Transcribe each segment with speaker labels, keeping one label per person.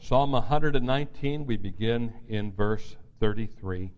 Speaker 1: Psalm 119, we begin in verse 33.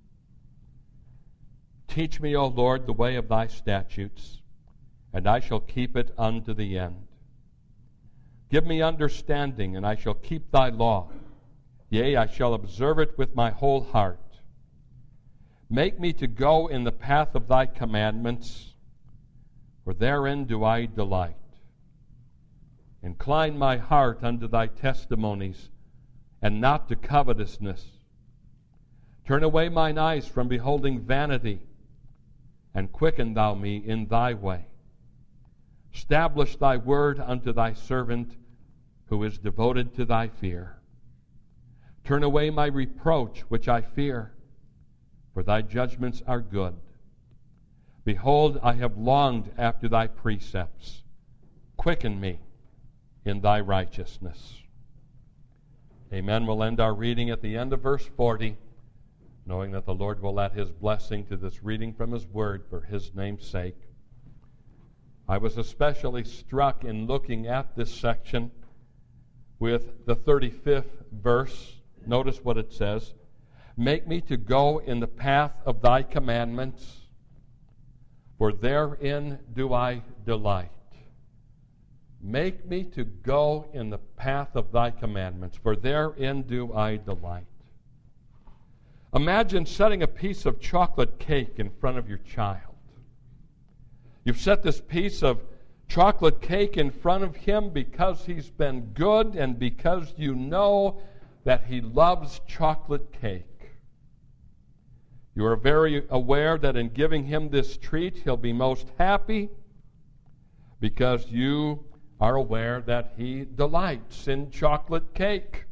Speaker 1: Teach me, O Lord, the way of thy statutes, and I shall keep it unto the end. Give me understanding, and I shall keep thy law. Yea, I shall observe it with my whole heart. Make me to go in the path of thy commandments, for therein do I delight. Incline my heart unto thy testimonies, and not to covetousness. Turn away mine eyes from beholding vanity, and quicken thou me in thy way. Establish thy word unto thy servant, who is devoted to thy fear. Turn away my reproach which I fear, for thy judgments are good. Behold, I have longed after thy precepts. Quicken me in thy righteousness. Amen. We'll end our reading at the end of verse 40, knowing that the Lord will add his blessing to this reading from his word for his name's sake. I was especially struck in looking at this section with the 35th verse. Notice what it says. Make me to go in the path of thy commandments, for therein do I delight. Make me to go in the path of thy commandments, for therein do I delight. Imagine setting a piece of chocolate cake in front of your child. You've set this piece of chocolate cake in front of him because he's been good and because you know that he loves chocolate cake. You are very aware that in giving him this treat, he'll be most happy because you are aware that he delights in chocolate cake.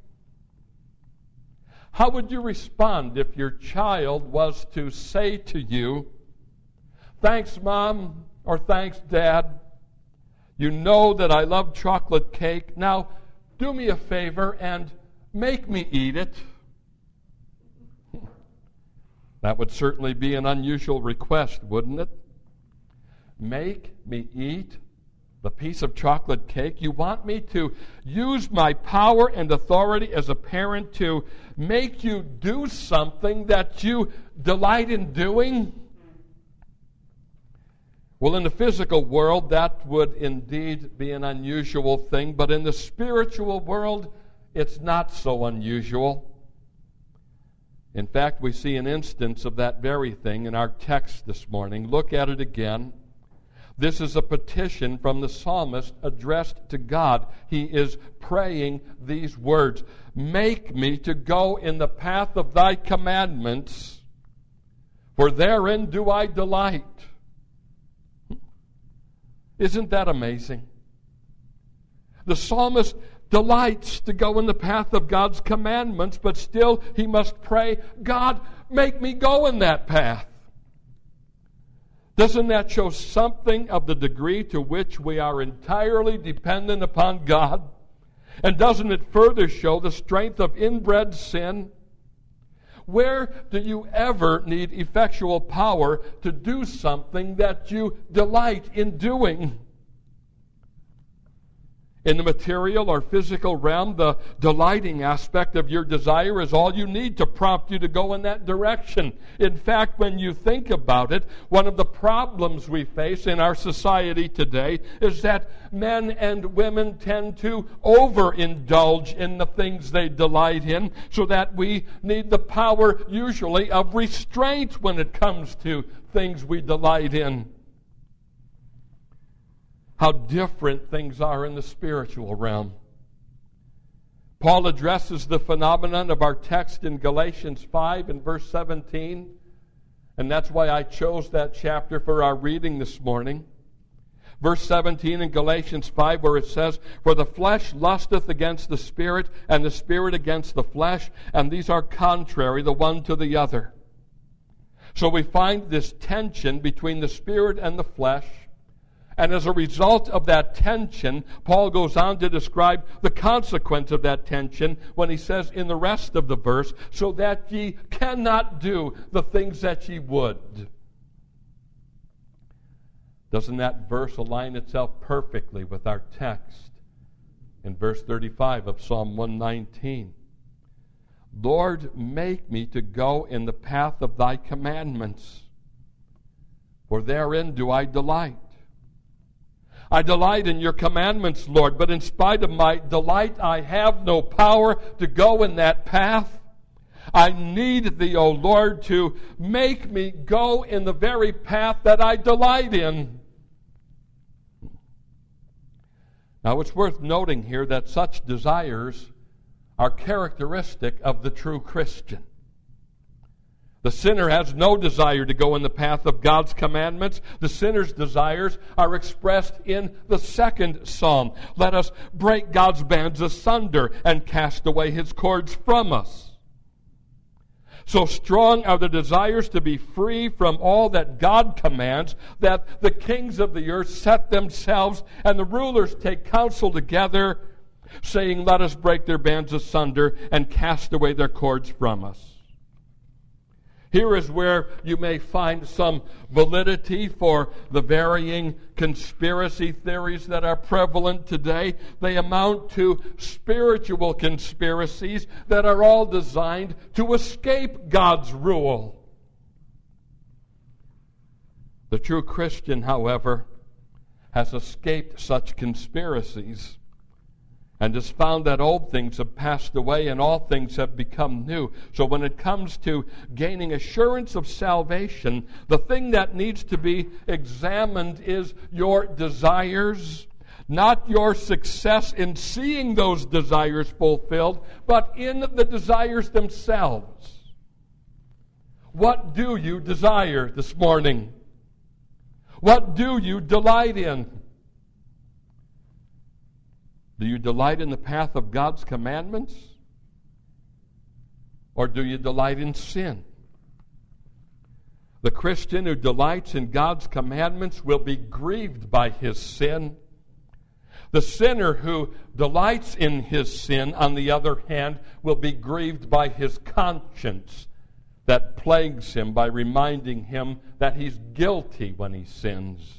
Speaker 1: How would you respond if your child was to say to you, "Thanks, Mom," or "Thanks, Dad. You know that I love chocolate cake. Now, do me a favor and make me eat it"? That would certainly be an unusual request, wouldn't it? Make me eat the piece of chocolate cake? You want me to use my power and authority as a parent to make you do something that you delight in doing? Well, in the physical world, that would indeed be an unusual thing, but in the spiritual world, it's not so unusual. In fact, we see an instance of that very thing in our text this morning. Look at it again. This is a petition from the psalmist addressed to God. He is praying these words, "Make me to go in the path of thy commandments, for therein do I delight." Isn't that amazing? The psalmist delights to go in the path of God's commandments, but still he must pray, "God, make me go in that path." Doesn't that show something of the degree to which we are entirely dependent upon God? And doesn't it further show the strength of inbred sin? Where do you ever need effectual power to do something that you delight in doing? In the material or physical realm, the delighting aspect of your desire is all you need to prompt you to go in that direction. In fact, when you think about it, one of the problems we face in our society today is that men and women tend to overindulge in the things they delight in, so that we need the power usually of restraint when it comes to things we delight in. How different things are in the spiritual realm. Paul addresses the phenomenon of our text in Galatians 5 and verse 17, and that's why I chose that chapter for our reading this morning. Verse 17 in Galatians 5, where it says, "For the flesh lusteth against the Spirit, and the Spirit against the flesh, and these are contrary the one to the other." So we find this tension between the Spirit and the flesh. And as a result of that tension, Paul goes on to describe the consequence of that tension when he says in the rest of the verse, "So that ye cannot do the things that ye would." Doesn't that verse align itself perfectly with our text in verse 35 of Psalm 119. Lord, make me to go in the path of thy commandments, for therein do I delight. I delight in your commandments, Lord, but in spite of my delight, I have no power to go in that path. I need thee, O Lord, to make me go in the very path that I delight in. Now, it's worth noting here that such desires are characteristic of the true Christian. The sinner has no desire to go in the path of God's commandments. The sinner's desires are expressed in the second psalm. Let us break God's bands asunder and cast away his cords from us. So strong are the desires to be free from all that God commands, that the kings of the earth set themselves and the rulers take counsel together, saying, let us break their bands asunder and cast away their cords from us. Here is where you may find some validity for the varying conspiracy theories that are prevalent today. They amount to spiritual conspiracies that are all designed to escape God's rule. The true Christian, however, has escaped such conspiracies and has found that old things have passed away and all things have become new. So when it comes to gaining assurance of salvation, the thing that needs to be examined is your desires, not your success in seeing those desires fulfilled, but in the desires themselves. What do you desire this morning? What do you delight in? Do you delight in the path of God's commandments? Or do you delight in sin? The Christian who delights in God's commandments will be grieved by his sin. The sinner who delights in his sin, on the other hand, will be grieved by his conscience that plagues him by reminding him that he's guilty when he sins.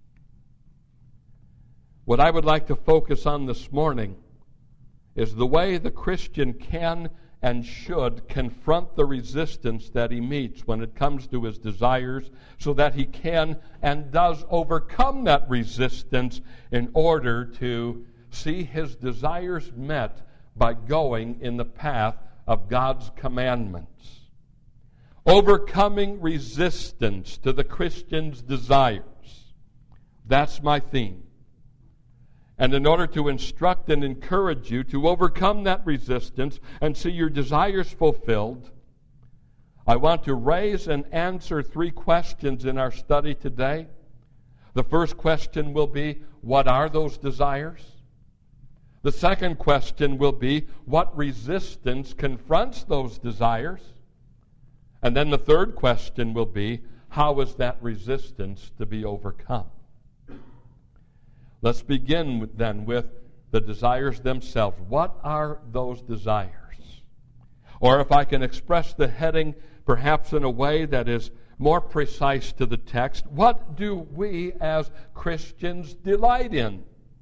Speaker 1: What I would like to focus on this morning is the way the Christian can and should confront the resistance that he meets when it comes to his desires, so that he can and does overcome that resistance in order to see his desires met by going in the path of God's commandments. Overcoming resistance to the Christian's desires. That's my theme. And in order to instruct and encourage you to overcome that resistance and see your desires fulfilled, I want to raise and answer 3 questions in our study today. The first question will be, what are those desires? The second question will be, what resistance confronts those desires? And then the third question will be, how is that resistance to be overcome? Let's begin then with the desires themselves. What are those desires? Or if I can express the heading perhaps in a way that is more precise to the text, what do we as Christians delight in?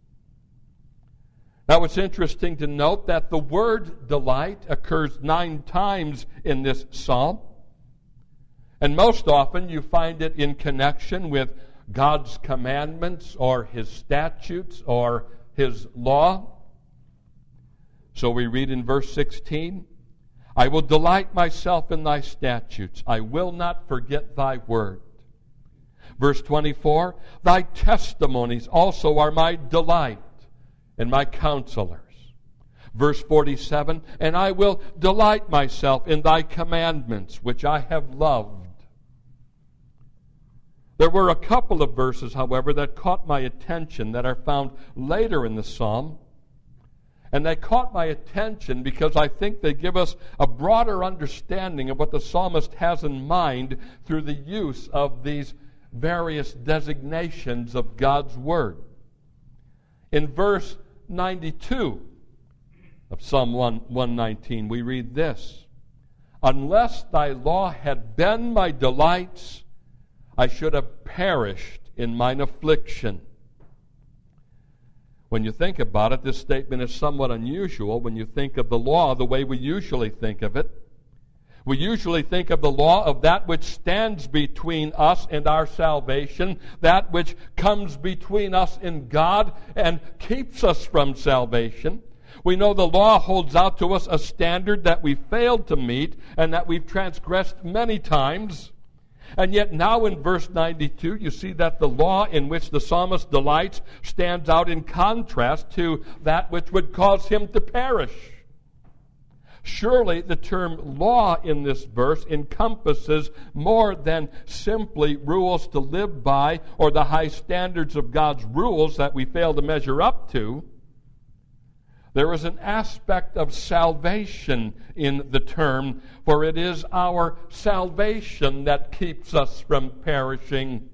Speaker 1: Now it's interesting to note that the word delight occurs 9 times in this psalm. And most often you find it in connection with God's commandments or his statutes or his law. So we read in verse 16, I will delight myself in thy statutes. I will not forget thy word. Verse 24, thy testimonies also are my delight and my counselors. Verse 47, and I will delight myself in thy commandments, which I have loved. There were a couple of verses, however, that caught my attention that are found later in the psalm. And they caught my attention because I think they give us a broader understanding of what the psalmist has in mind through the use of these various designations of God's word. In verse 92 of Psalm 119, we read this, unless thy law had been my delights, I should have perished in mine affliction. When you think about it, this statement is somewhat unusual when you think of the law the way we usually think of it. We usually think of the law of that which stands between us and our salvation, that which comes between us and God and keeps us from salvation. We know the law holds out to us a standard that we failed to meet and that we've transgressed many times. And yet now in verse 92, you see that the law in which the psalmist delights stands out in contrast to that which would cause him to perish. Surely the term law in this verse encompasses more than simply rules to live by or the high standards of God's rules that we fail to measure up to. There is an aspect of salvation in the term, for it is our salvation that keeps us from perishing.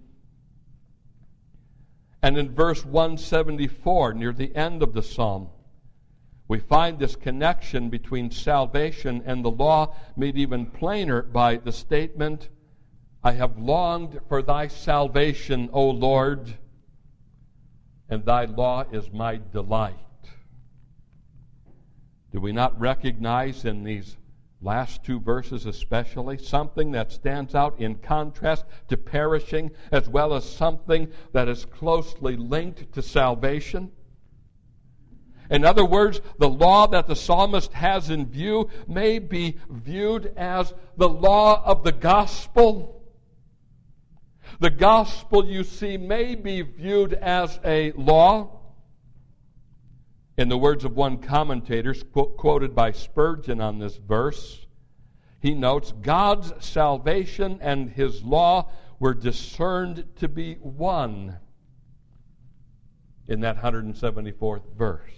Speaker 1: And in verse 174, near the end of the psalm, we find this connection between salvation and the law made even plainer by the statement, I have longed for thy salvation, O Lord, and thy law is my delight. Do we not recognize in these last two verses especially something that stands out in contrast to perishing as well as something that is closely linked to salvation? In other words, the law that the psalmist has in view may be viewed as the law of the gospel. The gospel, you see, may be viewed as a law. In the words of one commentator quoted by Spurgeon on this verse, he notes, God's salvation and his law were discerned to be one in that 174th verse.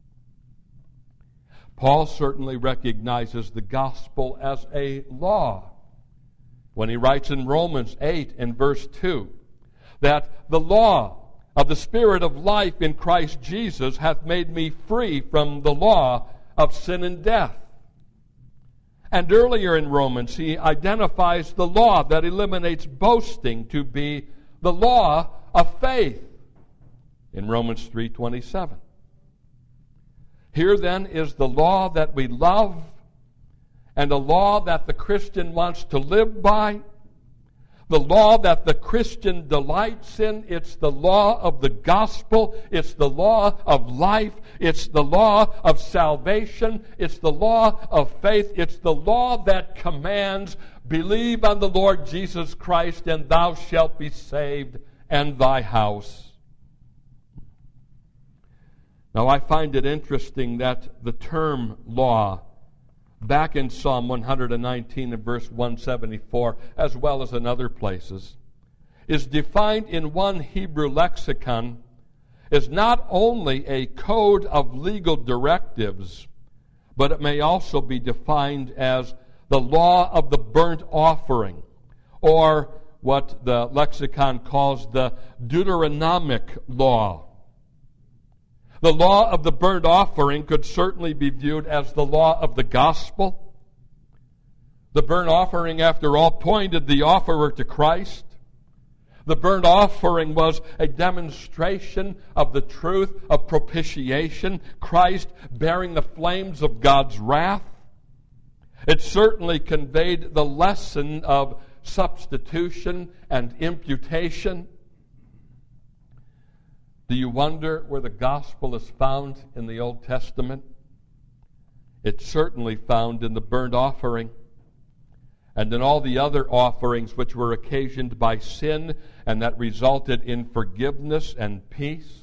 Speaker 1: Paul certainly recognizes the gospel as a law when he writes in Romans 8 and verse 2 that the law of the Spirit of life in Christ Jesus hath made me free from the law of sin and death. And earlier in Romans, he identifies the law that eliminates boasting to be the law of faith in Romans 3:27. Here then is the law that we love and a law that the Christian wants to live by. The law that the Christian delights in. It's the law of the gospel. It's the law of life. It's the law of salvation. It's the law of faith. It's the law that commands, believe on the Lord Jesus Christ and thou shalt be saved and thy house. Now, I find it interesting that the term law, back in Psalm 119 and verse 174, as well as in other places, is defined in one Hebrew lexicon as not only a code of legal directives, but it may also be defined as the law of the burnt offering, or what the lexicon calls the Deuteronomic law. The law of the burnt offering could certainly be viewed as the law of the gospel. The burnt offering, after all, pointed the offerer to Christ. The burnt offering was a demonstration of the truth of propitiation, Christ bearing the flames of God's wrath. It certainly conveyed the lesson of substitution and imputation. Do you wonder where the gospel is found in the Old Testament? It's certainly found in the burnt offering and in all the other offerings which were occasioned by sin and that resulted in forgiveness and peace.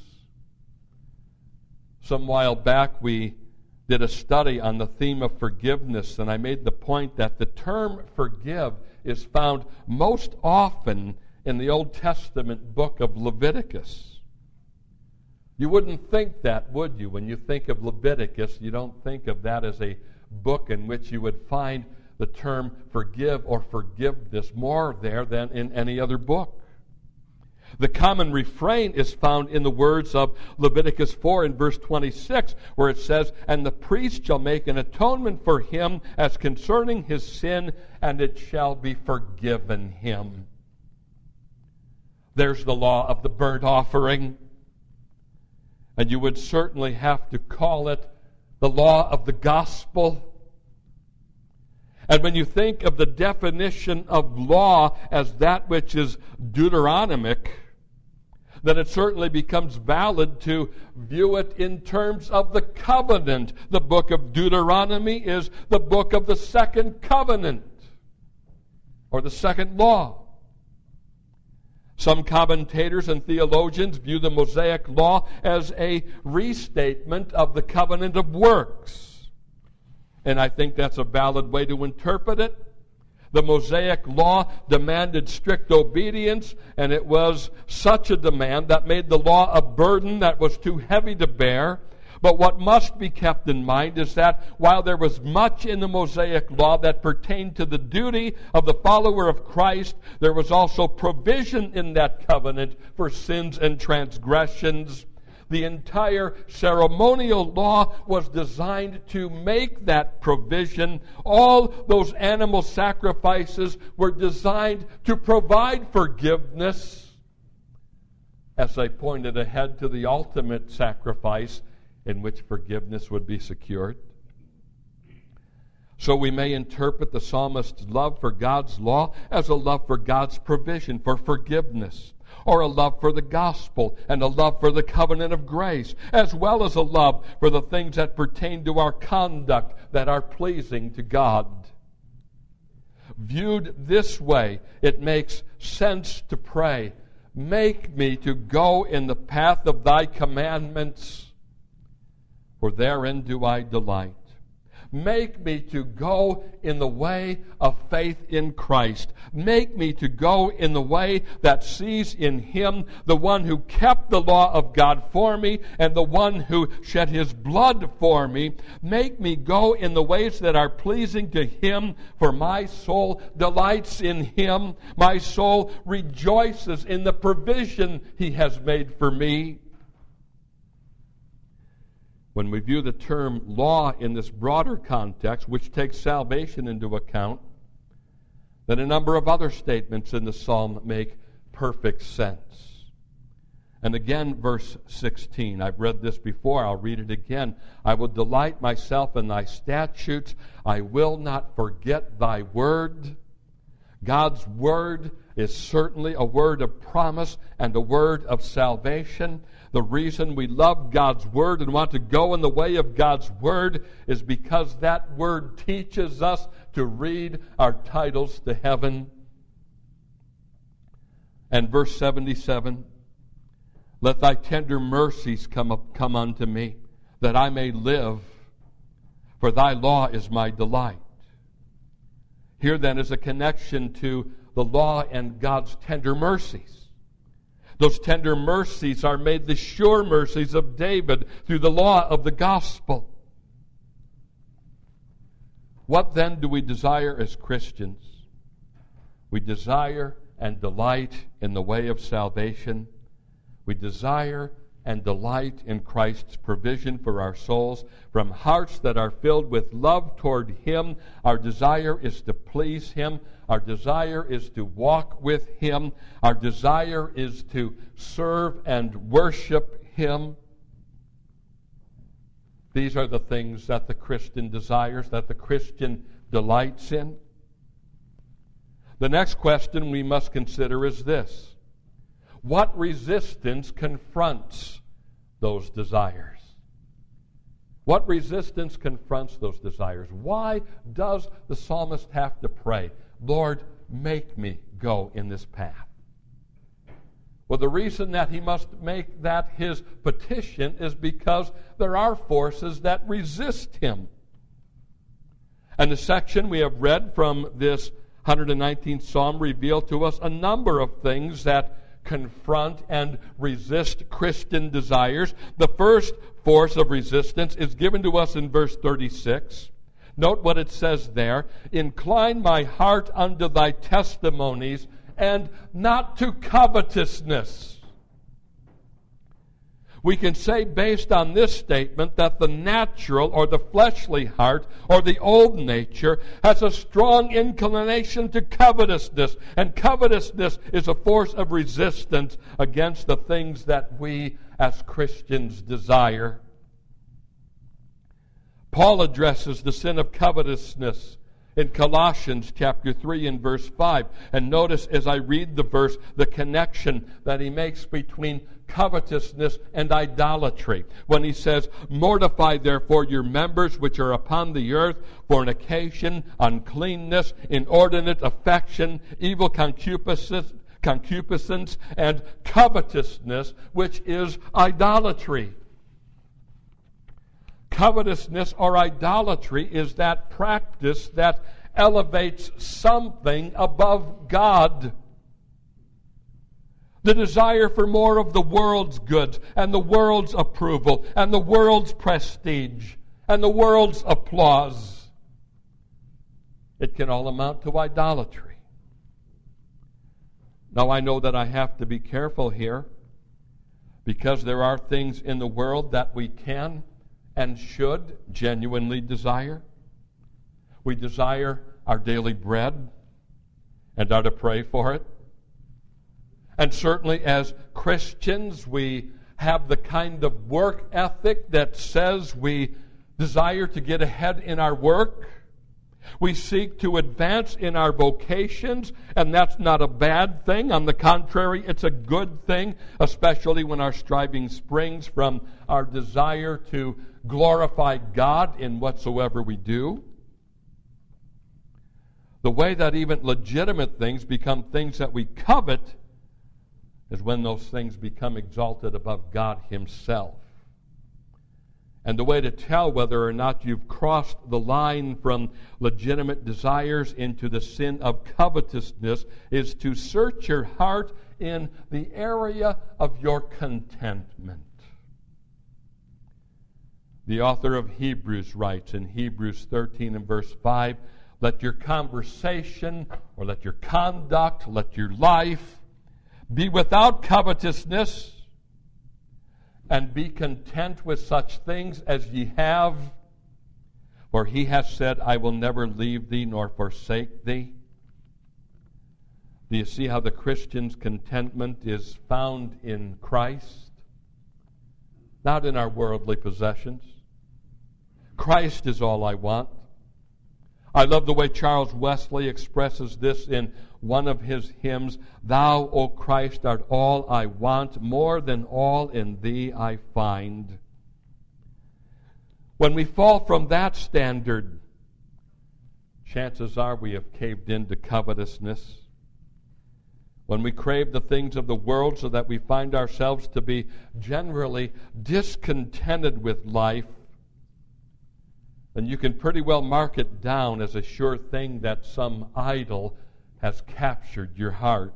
Speaker 1: Some while back we did a study on the theme of forgiveness, and I made the point that the term forgive is found most often in the Old Testament book of Leviticus. You wouldn't think that, would you? When you think of Leviticus, you don't think of that as a book in which you would find the term forgive or forgiveness more there than in any other book. The common refrain is found in the words of Leviticus 4 in verse 26, where it says, and the priest shall make an atonement for him as concerning his sin, and it shall be forgiven him. There's the law of the burnt offering. And you would certainly have to call it the law of the gospel. And when you think of the definition of law as that which is Deuteronomic, then it certainly becomes valid to view it in terms of the covenant. The book of Deuteronomy is the book of the second covenant, or the second law. Some commentators and theologians view the Mosaic law as a restatement of the covenant of works. And I think that's a valid way to interpret it. The Mosaic law demanded strict obedience, and it was such a demand that made the law a burden that was too heavy to bear. But what must be kept in mind is that while there was much in the Mosaic law that pertained to the duty of the follower of Christ, there was also provision in that covenant for sins and transgressions. The entire ceremonial law was designed to make that provision. All those animal sacrifices were designed to provide forgiveness, as they pointed ahead to the ultimate sacrifice in which forgiveness would be secured. So we may interpret the psalmist's love for God's law as a love for God's provision for forgiveness, or a love for the gospel and a love for the covenant of grace, as well as a love for the things that pertain to our conduct that are pleasing to God. Viewed this way, it makes sense to pray, "Make me to go in the path of thy commandments, for therein do I delight." Make me to go in the way of faith in Christ. Make me to go in the way that sees in Him the one who kept the law of God for me and the one who shed His blood for me. Make me go in the ways that are pleasing to Him, for my soul delights in Him. My soul rejoices in the provision He has made for me. When we view the term law in this broader context, which takes salvation into account, then a number of other statements in the psalm make perfect sense. And again, verse 16. I've read this before. I'll read it again. "I will delight myself in thy statutes. I will not forget thy word." God's word is certainly a word of promise and a word of salvation. The reason we love God's word and want to go in the way of God's word is because that word teaches us to read our titles to heaven. And verse 77, "Let thy tender mercies come unto me, that I may live, for thy law is my delight." Here then is a connection to the law and God's tender mercies. Those tender mercies are made the sure mercies of David through the law of the gospel. What then do we desire as Christians? We desire and delight in the way of salvation. We desire and delight in Christ's provision for our souls. From hearts that are filled with love toward Him, our desire is to please Him. Our desire is to walk with Him. Our desire is to serve and worship Him. These are the things that the Christian desires, that the Christian delights in. The next question we must consider is this: what resistance confronts those desires? What resistance confronts those desires? Why does the psalmist have to pray, "Lord, make me go in this path"? Well, the reason that he must make that his petition is because there are forces that resist him. And the section we have read from this 119th Psalm reveal to us a number of things that confront and resist Christian desires. The first force of resistance is given to us in verse 36. Note what it says there: "Incline my heart unto thy testimonies, and not to covetousness." We can say based on this statement that the natural or the fleshly heart or the old nature has a strong inclination to covetousness, and covetousness is a force of resistance against the things that we as Christians desire. Paul addresses the sin of covetousness in Colossians chapter 3 and verse 5. And notice as I read the verse, the connection that he makes between covetousness and idolatry. When he says, "Mortify therefore your members which are upon the earth, fornication, uncleanness, inordinate affection, evil concupiscence, and covetousness, which is idolatry." Covetousness or idolatry is that practice that elevates something above God. The desire for more of the world's goods and the world's approval and the world's prestige and the world's applause. It can all amount to idolatry. Now I know that I have to be careful here because there are things in the world that we can and should genuinely desire. We desire our daily bread and are to pray for it. And certainly as Christians, we have the kind of work ethic that says we desire to get ahead in our work. We seek to advance in our vocations, and that's not a bad thing. On the contrary, it's a good thing, especially when our striving springs from our desire to glorify God in whatsoever we do. The way that even legitimate things become things that we covet is when those things become exalted above God Himself. And the way to tell whether or not you've crossed the line from legitimate desires into the sin of covetousness is to search your heart in the area of your contentment. The author of Hebrews writes in Hebrews 13 and verse 5, "Let your conversation or let your conduct, let your life be without covetousness, and be content with such things as ye have. For He has said, I will never leave thee nor forsake thee." Do you see how the Christian's contentment is found in Christ? Not in our worldly possessions. Christ is all I want. I love the way Charles Wesley expresses this in one of his hymns, "Thou, O Christ, art all I want, more than all in Thee I find." When we fall from that standard, chances are we have caved into covetousness. When we crave the things of the world so that we find ourselves to be generally discontented with life, then you can pretty well mark it down as a sure thing that some idol has captured your heart.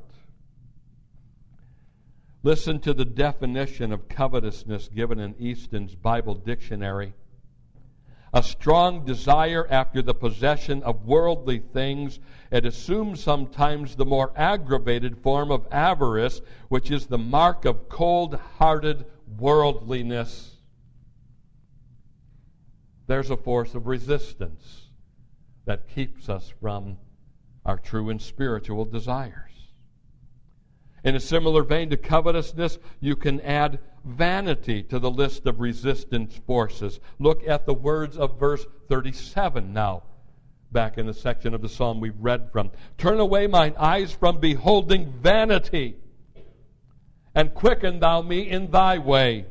Speaker 1: Listen to the definition of covetousness given in Easton's Bible Dictionary. A strong desire after the possession of worldly things. It assumes sometimes the more aggravated form of avarice, which is the mark of cold-hearted worldliness. There's a force of resistance that keeps us from our true and spiritual desires. In a similar vein to covetousness, you can add vanity to the list of resistance forces. Look at the words of verse 37 now, back in the section of the psalm we read from. "Turn away mine eyes from beholding vanity, and quicken thou me in thy way."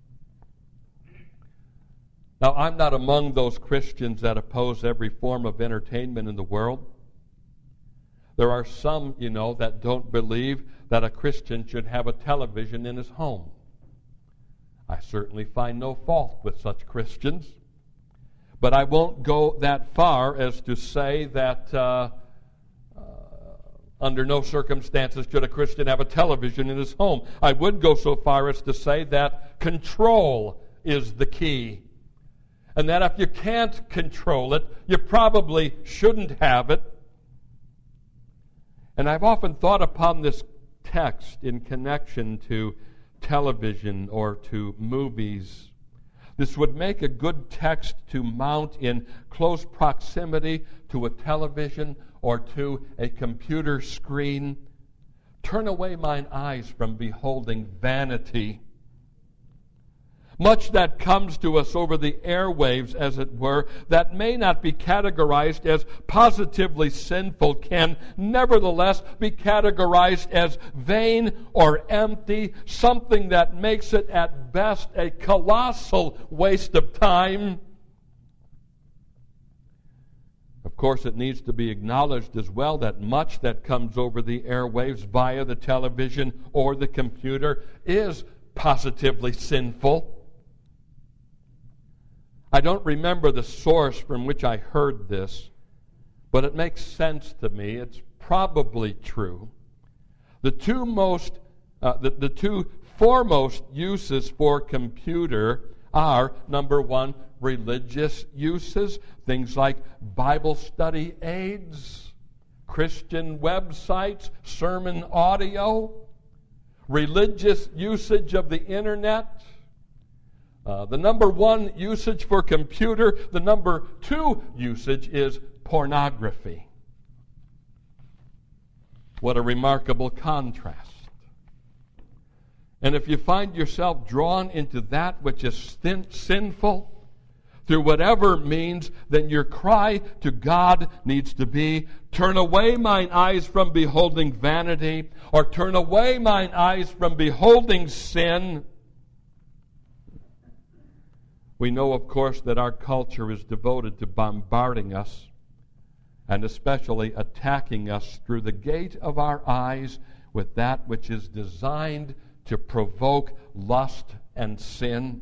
Speaker 1: Now, I'm not among those Christians that oppose every form of entertainment in the world. There are some, that don't believe that a Christian should have a television in his home. I certainly find no fault with such Christians. But I won't go that far as to say that under no circumstances should a Christian have a television in his home. I would go so far as to say that control is the key. And that if you can't control it, you probably shouldn't have it. And I've often thought upon this text in connection to television or to movies. This would make a good text to mount in close proximity to a television or to a computer screen. Turn away mine eyes from beholding vanity. Much that comes to us over the airwaves, as it were, that may not be categorized as positively sinful can nevertheless be categorized as vain or empty, something that makes it at best a colossal waste of time. Of course, it needs to be acknowledged as well that much that comes over the airwaves via the television or the computer is positively sinful. I don't remember the source from which I heard this, but it makes sense to me. It's probably true. The two foremost uses for computer are, number one, religious uses, things like Bible study aids, Christian websites, sermon audio, religious usage of the internet. The number one usage for computer, the number two usage is pornography. What a remarkable contrast. And if you find yourself drawn into that which is sinful, through whatever means, then your cry to God needs to be, turn away mine eyes from beholding vanity, or turn away mine eyes from beholding sin. We know, of course, that our culture is devoted to bombarding us and especially attacking us through the gate of our eyes with that which is designed to provoke lust and sin.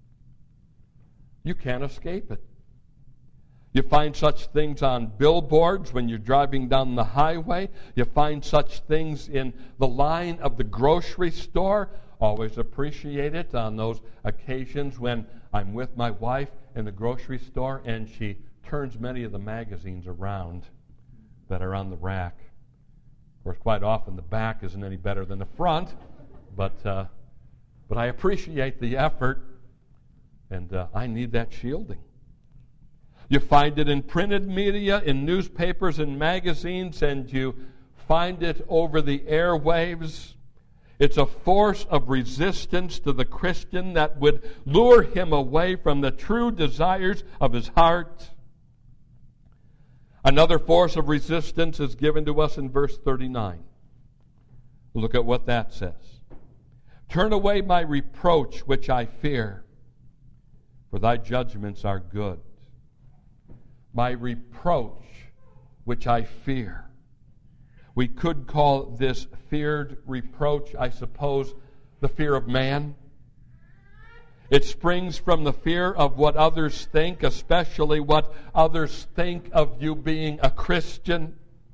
Speaker 1: You can't escape it. You find such things on billboards when you're driving down the highway. You find such things in the line of the grocery store. Always appreciate it on those occasions when I'm with my wife in the grocery store and she turns many of the magazines around that are on the rack. Of course, quite often the back isn't any better than the front, but I appreciate the effort, and I need that shielding. You find it in printed media, in newspapers and magazines, and you find it over the airwaves. It's a force of resistance to the Christian that would lure him away from the true desires of his heart. Another force of resistance is given to us in verse 39. Look at what that says. Turn away my reproach which I fear, for thy judgments are good. My reproach which I fear. We could call this feared reproach, I suppose, the fear of man. It springs from the fear of what others think, especially what others think of you being a Christian.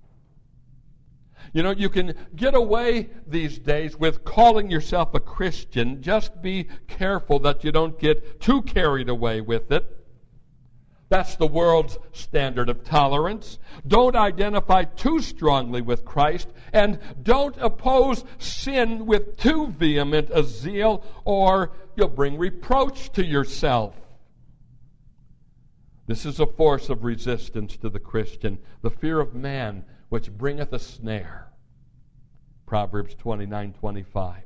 Speaker 1: You know, you can get away these days with calling yourself a Christian. Just be careful that you don't get too carried away with it. That's the world's standard of tolerance. Don't identify too strongly with Christ, and don't oppose sin with too vehement a zeal, or you'll bring reproach to yourself. This is a force of resistance to the Christian, the fear of man, which bringeth a snare. Proverbs 29:25.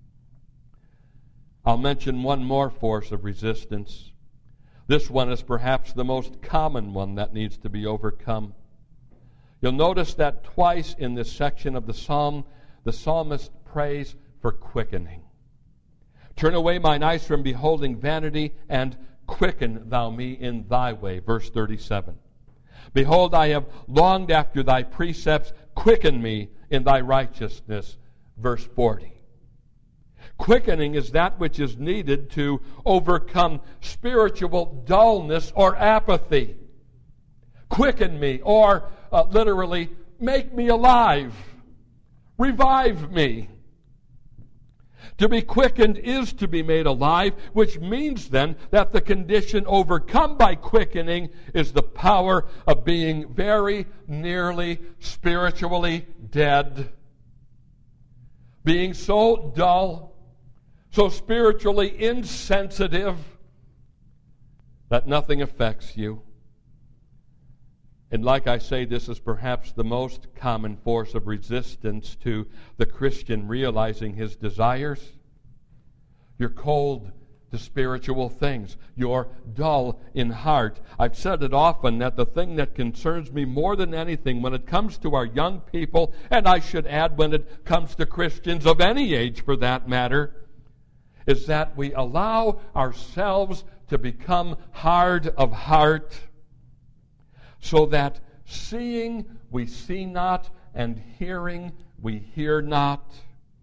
Speaker 1: I'll mention one more force of resistance. This one is perhaps the most common one that needs to be overcome. You'll notice that twice in this section of the psalm, the psalmist prays for quickening. Turn away mine eyes from beholding vanity, and quicken thou me in thy way. Verse 37. Behold, I have longed after thy precepts. Quicken me in thy righteousness. Verse 40. Quickening is that which is needed to overcome spiritual dullness or apathy. Quicken me, or literally, make me alive. Revive me. To be quickened is to be made alive, which means then that the condition overcome by quickening is the power of being very nearly spiritually dead. Being so dull, so spiritually insensitive that nothing affects you. And like I say, this is perhaps the most common force of resistance to the Christian realizing his desires. You're cold to spiritual things. You're dull in heart. I've said it often that the thing that concerns me more than anything when it comes to our young people, and I should add when it comes to Christians of any age for that matter, is that we allow ourselves to become hard of heart, so that seeing we see not, and hearing we hear not.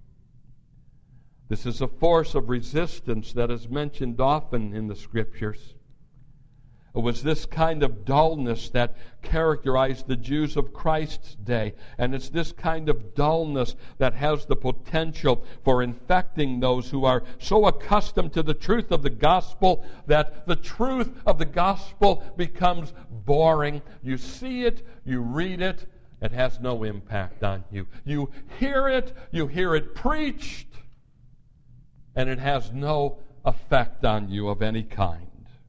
Speaker 1: This is a force of resistance that is mentioned often in the Scriptures. It was this kind of dullness that characterized the Jews of Christ's day. And it's this kind of dullness that has the potential for infecting those who are so accustomed to the truth of the gospel that the truth of the gospel becomes boring. You see it, you read it, it has no impact on you. You hear it preached, and it has no effect on you of any kind.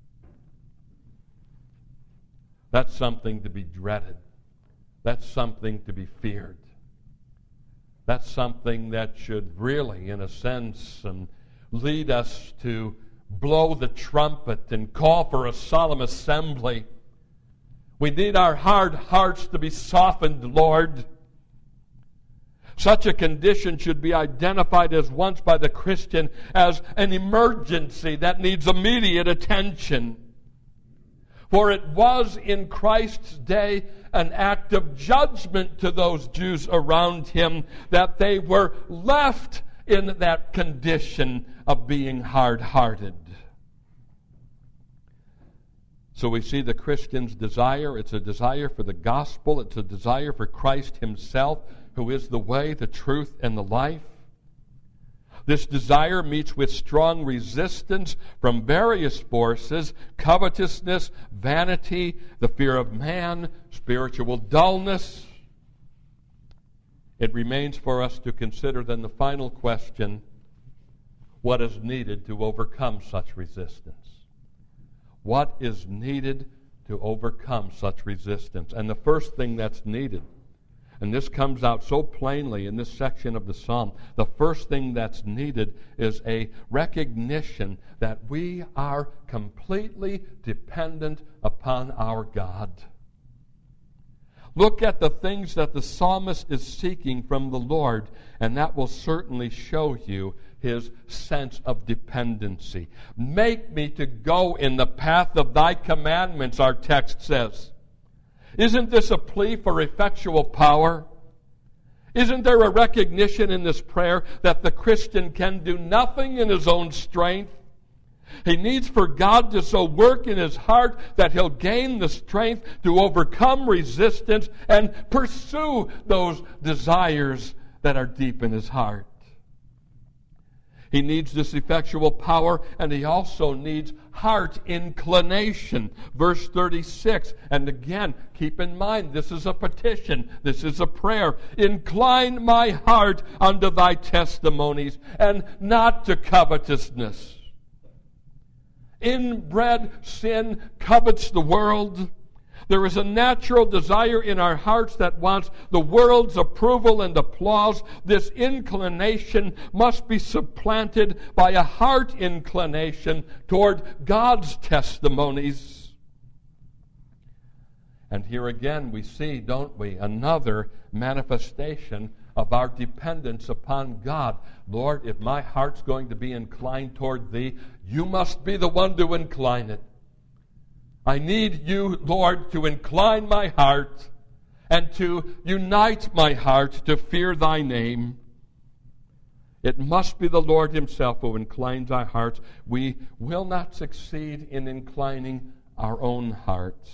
Speaker 1: That's something to be dreaded. That's something to be feared. That's something that should really, in a sense, lead us to blow the trumpet and call for a solemn assembly. We need our hard hearts to be softened, Lord. Such a condition should be identified as once by the Christian as an emergency that needs immediate attention. For it was in Christ's day an act of judgment to those Jews around him that they were left in that condition of being hard-hearted. So we see the Christian's desire. It's a desire for the gospel. It's a desire for Christ himself, who is the way, the truth, and the life. This desire meets with strong resistance from various forces: covetousness, vanity, the fear of man, spiritual dullness. It remains for us to consider then the final question: what is needed to overcome such resistance? What is needed to overcome such resistance? And the first thing that's needed, and this comes out so plainly in this section of the psalm, the first thing that's needed is a recognition that we are completely dependent upon our God. Look at the things that the psalmist is seeking from the Lord, and that will certainly show you his sense of dependency. Make me to go in the path of thy commandments, our text says. Isn't this a plea for effectual power? Isn't there a recognition in this prayer that the Christian can do nothing in his own strength? He needs for God to so work in his heart that he'll gain the strength to overcome resistance and pursue those desires that are deep in his heart. He needs this effectual power, and he also needs heart inclination. Verse 36, and again, keep in mind, this is a petition, this is a prayer. Incline my heart unto thy testimonies, and not to covetousness. Inbred sin covets the world. There is a natural desire in our hearts that wants the world's approval and applause. This inclination must be supplanted by a heart inclination toward God's testimonies. And here again we see, don't we, another manifestation of our dependence upon God. Lord, if my heart's going to be inclined toward Thee, You must be the one to incline it. I need You, Lord, to incline my heart and to unite my heart to fear Thy name. It must be the Lord Himself who inclines our hearts. We will not succeed in inclining our own hearts.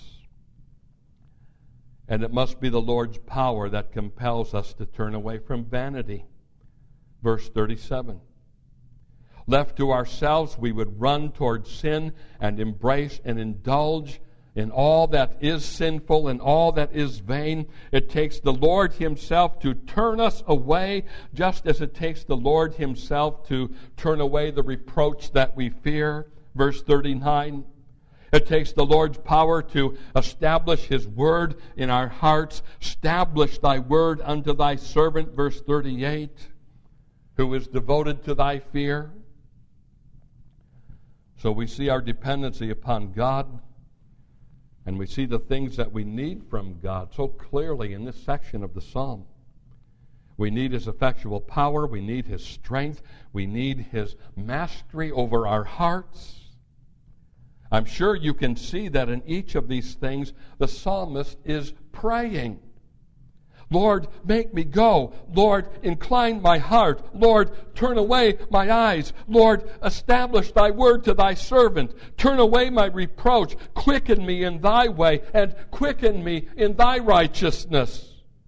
Speaker 1: And it must be the Lord's power that compels us to turn away from vanity. Verse 37. Left to ourselves, we would run toward sin and embrace and indulge in all that is sinful and all that is vain. It takes the Lord Himself to turn us away, just as it takes the Lord Himself to turn away the reproach that we fear. Verse 39. It takes the Lord's power to establish His word in our hearts. Establish Thy word unto Thy servant, verse 38, who is devoted to Thy fear. So we see our dependency upon God, and we see the things that we need from God so clearly in this section of the psalm. We need His effectual power. We need His strength. We need His mastery over our hearts. I'm sure you can see that in each of these things, the psalmist is praying. Lord, make me go. Lord, incline my heart. Lord, turn away my eyes. Lord, establish thy word to thy servant. Turn away my reproach. Quicken me in thy way, and quicken me in thy righteousness.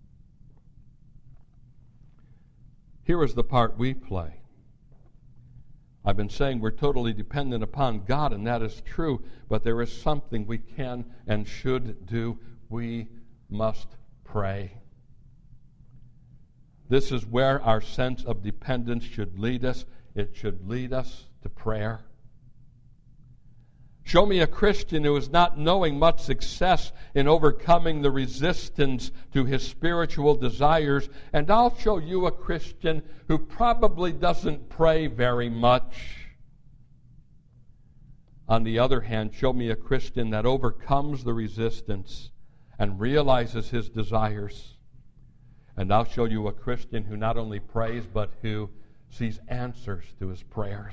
Speaker 1: Here is the part we play. I've been saying we're totally dependent upon God, and that is true, but there is something we can and should do. We must pray. This is where our sense of dependence should lead us. It should lead us to prayer. Show me a Christian who is not knowing much success in overcoming the resistance to his spiritual desires, and I'll show you a Christian who probably doesn't pray very much. On the other hand, show me a Christian that overcomes the resistance and realizes his desires. And I'll show you a Christian who not only prays, but who sees answers to his prayers.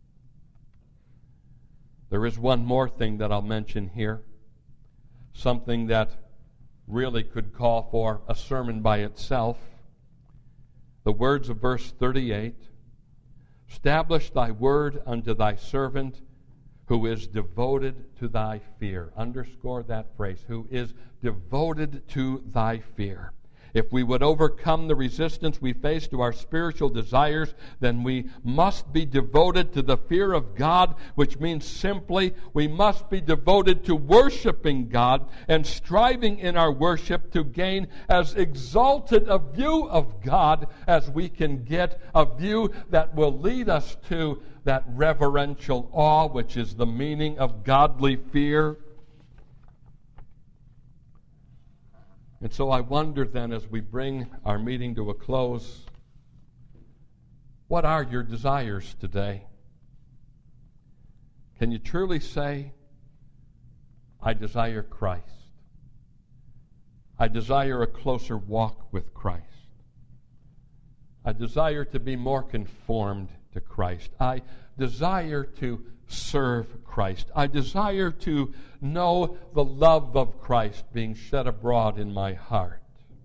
Speaker 1: There is one more thing that I'll mention here, something that really could call for a sermon by itself. The words of verse 38, establish thy word unto thy servant who is devoted to thy fear. Underscore that phrase, who is devoted to thy fear. If we would overcome the resistance we face to our spiritual desires, then we must be devoted to the fear of God, which means simply we must be devoted to worshiping God and striving in our worship to gain as exalted a view of God as we can get, a view that will lead us to that reverential awe, which is the meaning of godly fear. And so I wonder then, as we bring our meeting to a close, what are your desires today? Can you truly say, I desire Christ. I desire a closer walk with Christ. I desire to be more conformed to Christ. I desire to serve Christ. I desire to know the love of Christ being shed abroad in my heart.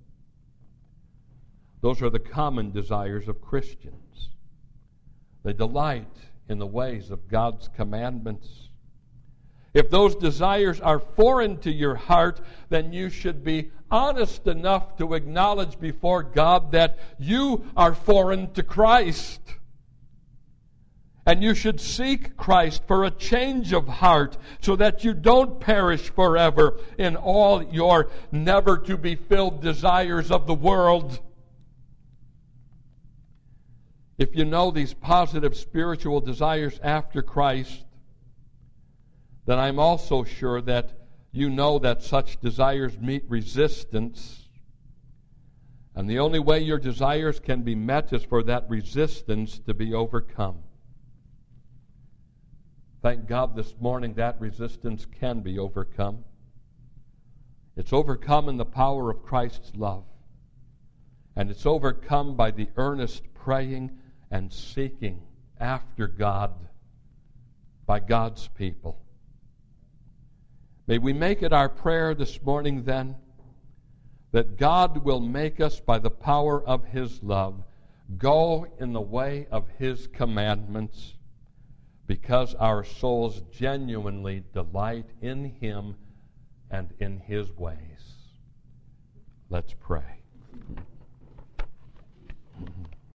Speaker 1: Those are the common desires of Christians. They delight in the ways of God's commandments. If those desires are foreign to your heart, then you should be honest enough to acknowledge before God that you are foreign to Christ. And you should seek Christ for a change of heart so that you don't perish forever in all your never-to-be-filled desires of the world. If you know these positive spiritual desires after Christ, then I'm also sure that you know that such desires meet resistance. And the only way your desires can be met is for that resistance to be overcome. Thank God this morning that resistance can be overcome. It's overcome in the power of Christ's love. And it's overcome by the earnest praying and seeking after God by God's people. May we make it our prayer this morning then that God will make us by the power of His love go in the way of His commandments, because our souls genuinely delight in Him and in His ways. Let's pray.